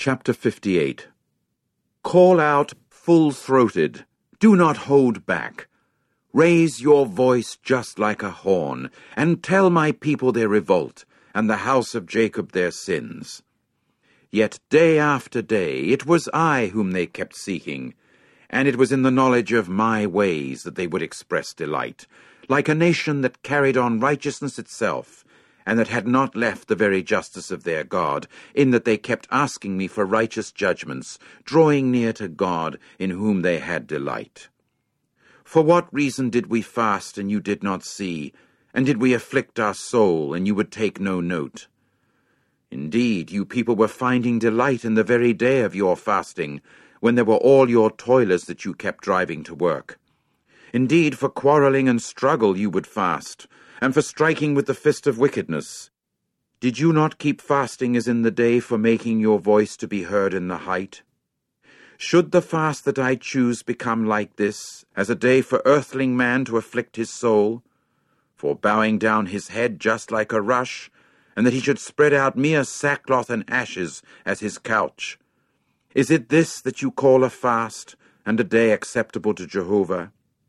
Chapter 58. Call out full-throated. Do not hold back. Raise your voice just like a horn, and tell my people their revolt, and the house of Jacob their sins. Yet day after day it was I whom they kept seeking, and it was in the knowledge of my ways that they would express delight, like a nation that carried on righteousness itself, and that had not left the very justice of their God, in that they kept asking me for righteous judgments, drawing near to God, in whom they had delight. For what reason did we fast, and you did not see, and did we afflict our soul, and you would take no note? Indeed, you people were finding delight in the very day of your fasting, when there were all your toilers that you kept driving to work. Indeed, for quarreling and struggle you would fast, and for striking with the fist of wickedness. Did you not keep fasting as in the day for making your voice to be heard in the height? Should the fast that I choose become like this, as a day for earthling man to afflict his soul, for bowing down his head just like a rush, and that he should spread out mere sackcloth and ashes as his couch? Is it this that you call a fast, and a day acceptable to Jehovah?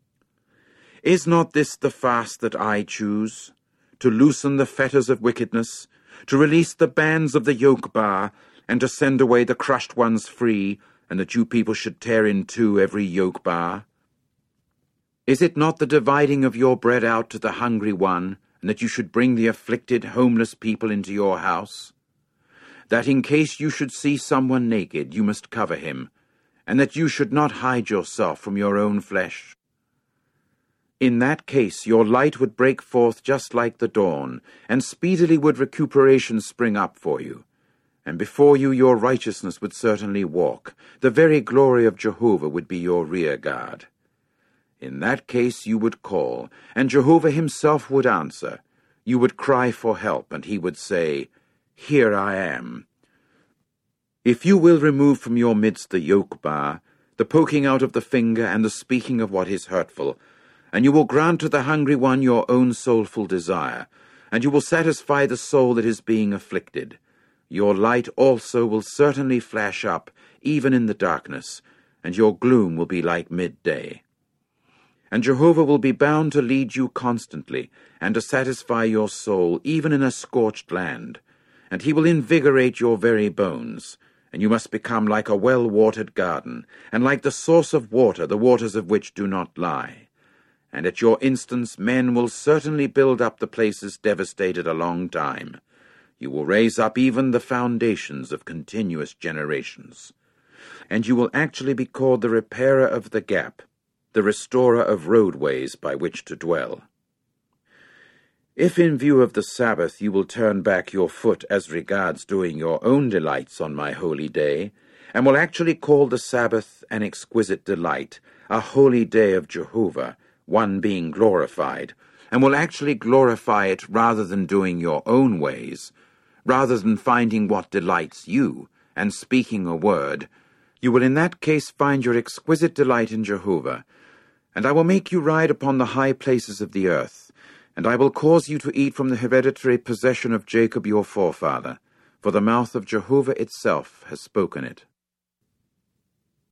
Is not this the fast that I choose, to loosen the fetters of wickedness, to release the bands of the yoke bar, and to send away the crushed ones free, and that you people should tear in two every yoke bar? Is it not the dividing of your bread out to the hungry one, and that you should bring the afflicted, homeless people into your house? That in case you should see someone naked, you must cover him, and that you should not hide yourself from your own flesh? In that case your light would break forth just like the dawn, and speedily would recuperation spring up for you. And before you your righteousness would certainly walk. The very glory of Jehovah would be your rear guard. In that case you would call, and Jehovah himself would answer. You would cry for help, and he would say, Here I am. If you will remove from your midst the yoke bar, the poking out of the finger, and the speaking of what is hurtful, and you will grant to the hungry one your own soulful desire, and you will satisfy the soul that is being afflicted, your light also will certainly flash up, even in the darkness, and your gloom will be like midday. And Jehovah will be bound to lead you constantly, and to satisfy your soul, even in a scorched land. And he will invigorate your very bones, and you must become like a well-watered garden, and like the source of water, the waters of which do not lie. And at your instance men will certainly build up the places devastated a long time. You will raise up even the foundations of continuous generations. And you will actually be called the repairer of the gap, the restorer of roadways by which to dwell. If in view of the Sabbath you will turn back your foot as regards doing your own delights on my holy day, and will actually call the Sabbath an exquisite delight, a holy day of Jehovah, one being glorified, and will actually glorify it rather than doing your own ways, rather than finding what delights you, and speaking a word, you will in that case find your exquisite delight in Jehovah. And I will make you ride upon the high places of the earth, and I will cause you to eat from the hereditary possession of Jacob your forefather, for the mouth of Jehovah itself has spoken it.